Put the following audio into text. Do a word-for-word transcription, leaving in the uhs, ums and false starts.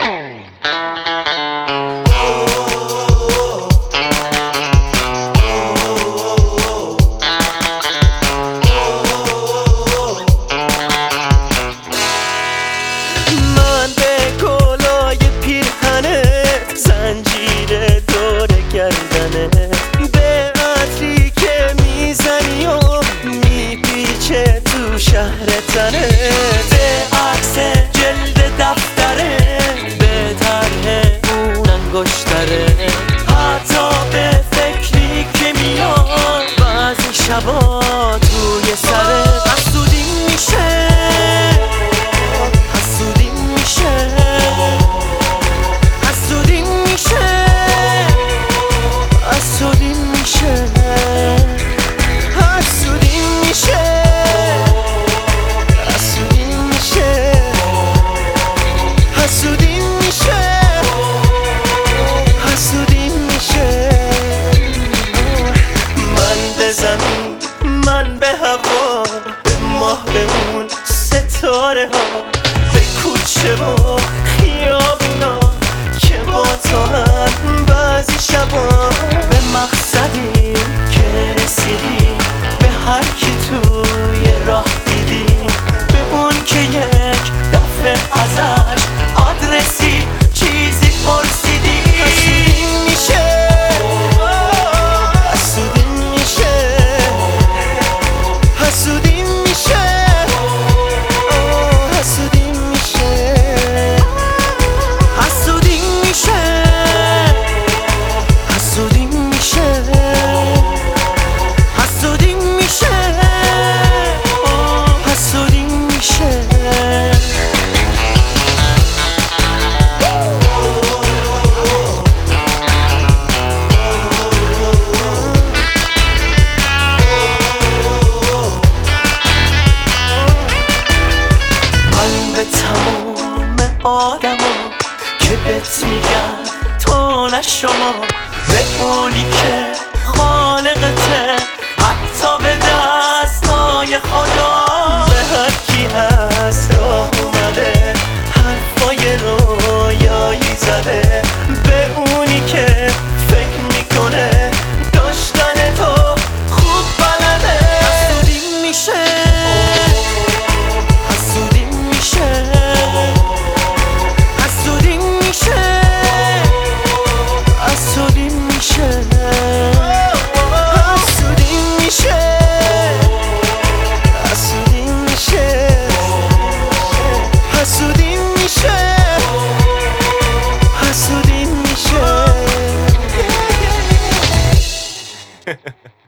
من به کلای پیرهنت، زنجیر دور گردنه، به عطری که میزنی و میپیچه تو شهر تنه، به عکس جلد دفتره، به طرح اون انگشتره، حتی به فکری که میاد بعضی شبا توی سرت. حسودیم میشه من به هوا، به ماه، به اون ستاره ها، به کوچه و خیابونا که با تو هم بعضی شبا، به مقصدی که رسیدی، به هر کی توی راه دیدی، به اون که یک دفعه ازش آدرسی چیزی پرسیدی. حسودیم میشه، حسودیم میشه، حسودیم میشه، حسودیم میشه، حسودیم میشه، حسودیم میشه، حسودیم میشه، حسودیم میشه. آدما که بهت میگن تو نه شما، به اونی که خالقته، حتی به دستای خدا، به هر کی هست راه اومده، حرفای رویایی زده، به اونی که فکر میکنه داشتن تو خوب بلده. حسودیم میشه، حسودیم میشه، حسودیم میشه، حسودیم میشه، حسودیم میشه، حسودیم میشه، حسودیم میشه.